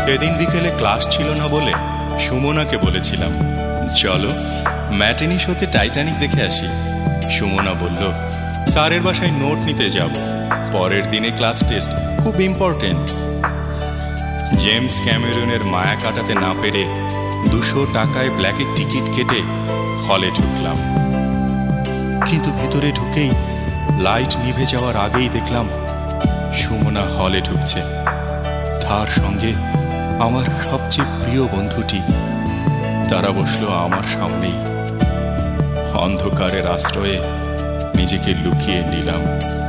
এদিন বিকেলে ক্লাস ছিল না বলে সুমনাকে বলেছিলাম, চলো ম্যাটিনি শোতে টাইটানিক দেখে আসি। সুমনা বলল, স্যারের বাসায় নোট নিতে যাব, পরের দিনে ক্লাস টেস্ট, খুব ইম্পর্টেন্ট। জেমস ক্যামেরুনের মায়া কাটাতে না পেরে 200 টাকায় ব্ল্যাকের টিকিট কেটে হলে ঢুকলাম। কিন্তু ভিতরে ঢুকেই লাইট নিভে যাওয়ার আগেই দেখলাম সুমনা হলে ঢুকছে, তার সঙ্গে আমার সবচেয়ে প্রিয় বন্ধুটি। তারা বসলো আমার সামনেই। অন্ধকারের আশ্রয়ে নিজেকে লুকিয়ে নিলাম।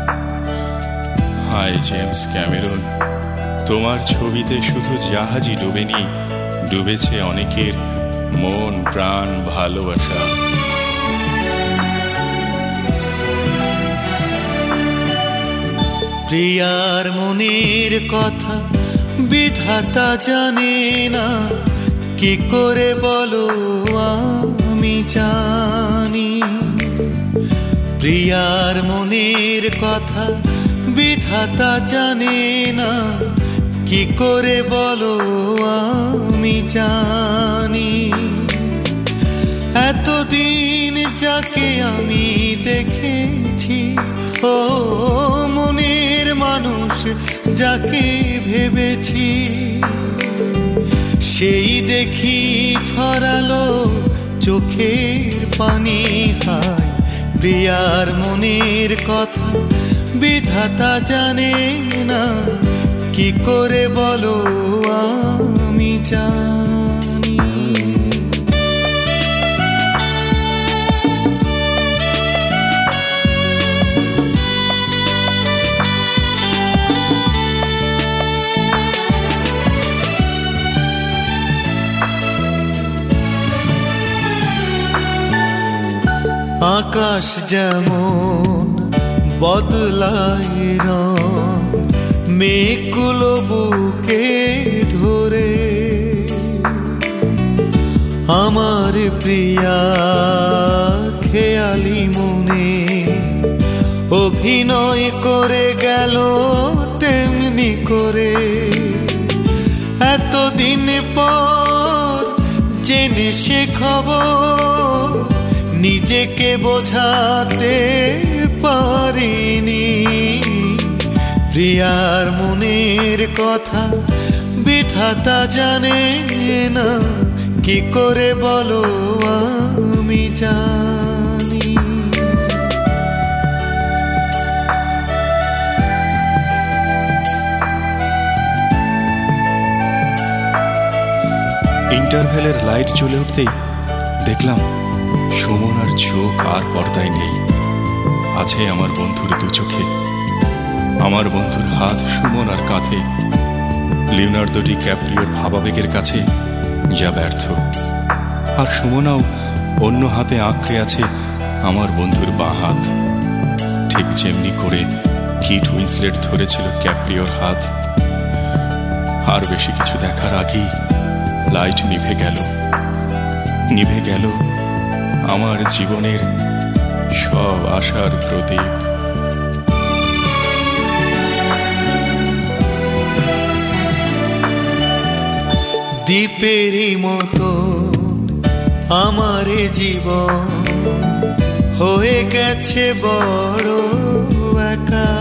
হাই জেমস ক্যামেরুন, তোমার ছবিতে শুধু জাহাজই ডুবেনি, ডুবেছে অনেকের মন, প্রাণ, ভালোবাসা। প্রিয়ার মনের কথা বিধাতা জানে না, কি করে বলো আমি জানি। প্রিয়ার মনের কথা বিধাতা জানে না, কি করে বলো আমি জানি। এতদিন যাকে আমি দেখেছি, ও মনের মানুষ যাকে ভেবেছি, সেই দেখি ছড়ালো চোখের পানি। হায় প্রিয়ার মনের কথা বিধাতা জানে না, কি করে বলো আমি জানি। আকাশ যেমন বদলায় রং, মেঘগুলো বুকে ধরে, আমার প্রিয়া খেয়ালি মনে অভিনয় করে গেল তেমনি করে। এতদিন পর জেনে সে খবর, নিজেকে বোঝাতে পারিনি। প্রিয়ার মনের কথা বিধাতা জানে না, কি করে বলো আমি জানি। ইন্টারভেলের লাইট জ্বলে উঠতেই দেখলাম সুমনার চোখ আর পর্দায় নেই, আছে আমার বন্ধুর দু চোখে। আমার বন্ধুর হাত সুমনার কাঁধে, লিওনার্দো ডিক্যাপ্রিওর ভাবাবেগের কাছে যা ব্যর্থ। আর সুমনাও অন্য হাতে আঁকড়ে আছে আমার বন্ধুর বাঁ হাত, ঠিক যেমনি করে কিট উইন্সলেট ধরেছিল ক্যাপ্রিওর হাত। আর বেশি কিছু দেখার আগেই লাইট নিভে গেল, নিভে গেল আমার জীবনের সব আশার প্রদীপ। দ্বীপেরই মতো আমার জীবন হয়ে গেছে বড় একা।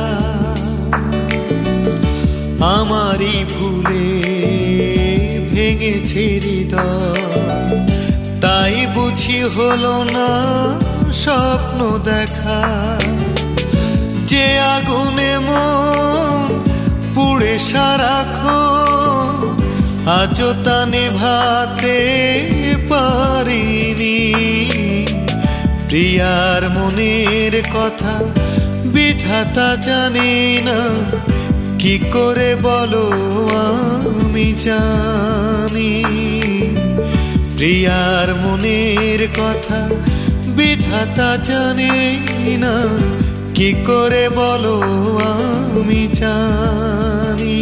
আমারই ভুলে ভেঙেছে হৃদয়, তাই বুঝি হলো না স্বপ্ন দেখা। যে আগুনে মন পুড়ে সারাক্ষণ, আজও তা নেভাতে পারিনি। প্রিয়ার মনের কথা বিধাতা জানে না, কি করে বলো আমি জানি। প্রিয়ার মনের কথা বিধাতা জানে না, কি করে বলো আমি জানি।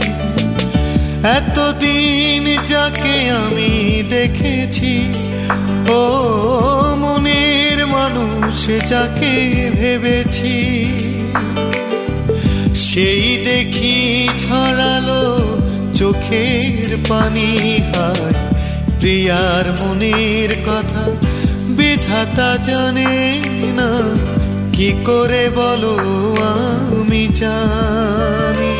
এতদিন যাকে আমি দেখেছি, ও মনের মানুষ যাকে ভেবেছি, সেই দেখি ছড়ালো চোখের পানি হায় প্রিয়ার মনের কথা বিধাতা জানে না কি করে বলো আমি জানি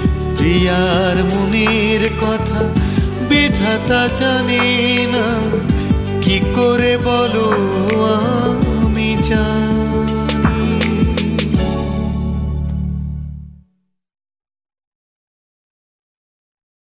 প্রিয়ার মনের কথা বিধাতা জানে না